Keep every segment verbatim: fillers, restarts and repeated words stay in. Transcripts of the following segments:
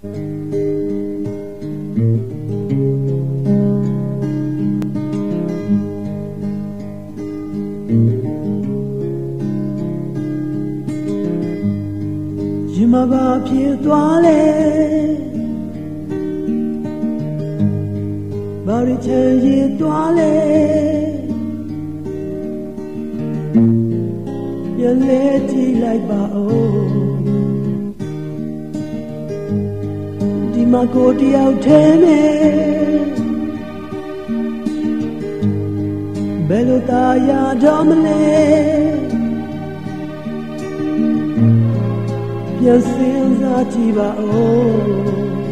ရင်မပါဖြစ်သွားလဲဘာရချင်ရသွားလဲပြန်လဲကြည့်လိုက်ပါဦးဒီမှာကိုတယောက်ထဲနဲ့ဘယ်လိုသာရတော့မလဲပြန်စဉ်းစားကြည့်ပါဦး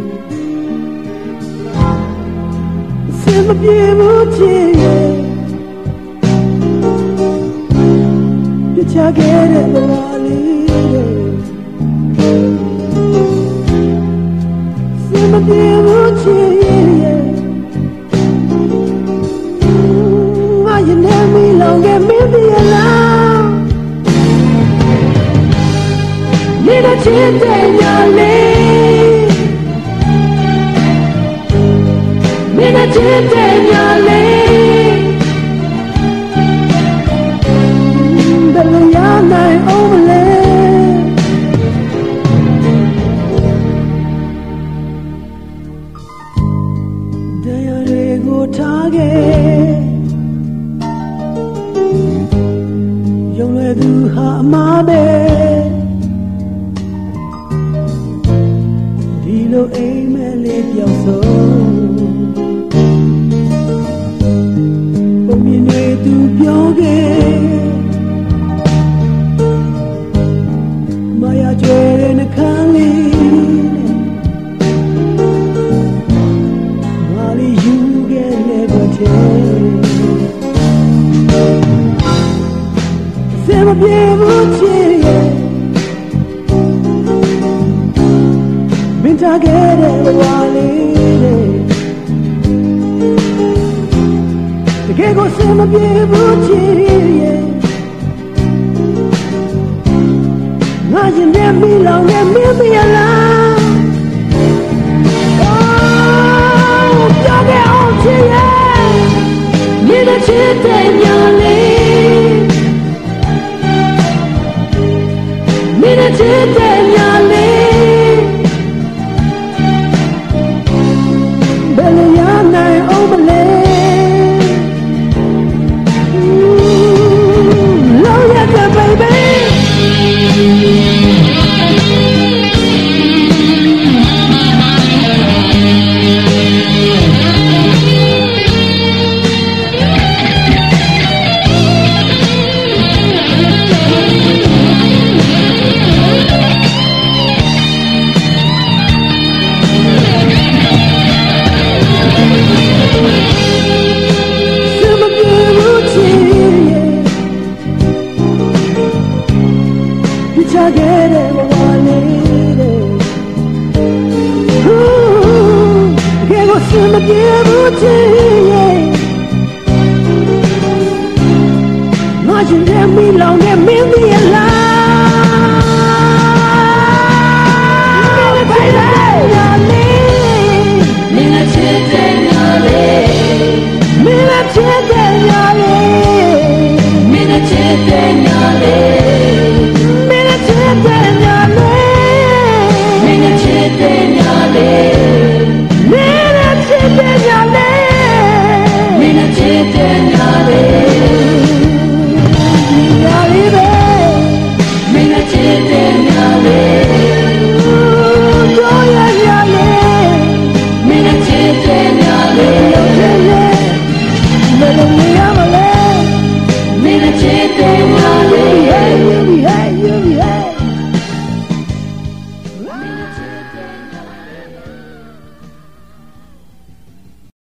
စင်မပြေဘူးချစ်ရဲ့ပြချခဲ့တဲ့ဘဝလေးတွေစင်မပြေဘူးချစ်ရဲ့ငါရင်ထဲမီလောင်ခဲ့မင်းပြလားနေတဲ့ချစ်တဲ့ညလေးနေတဲ့ချစ်တဲ့ညလေးဘယ်လိုရနိုင်အောင်မလဲတရားတွေကိုထားခဲ့ယုံလွယ်သူဟာအမှားပဲဒီလိုအိမ်မက်လေးပြောင်းဆုံးပုံမြင်တွေသူပြောခဲ့မရကြွယ်တဲ့နှခမ်းလေးမလေးယူခဲ့တဲ့ဘက်ထဲစင်မပြေဘူးချစ်ရဲ့ထားခဲ့တဲ့ဘဝလေးတွေတကယ်ကိုစင်မပြေဘူးချစ်ရဲ့ငါရင်ထဲမီလောင်နေမင်းမရလားပြောခဲ့အောင်ချစ်ရဲ့နေတဲ့ချစ်တဲ့ညလေးနေတဲ့ချစ်တဲ့ညလေးခဲ့တဲ့ဘဝလေးတွေတကယ်ကိုစင်မပြေဘူးချစ်ရဲ့ငါရှင်တဲ့မီလောင်တဲ့မင်း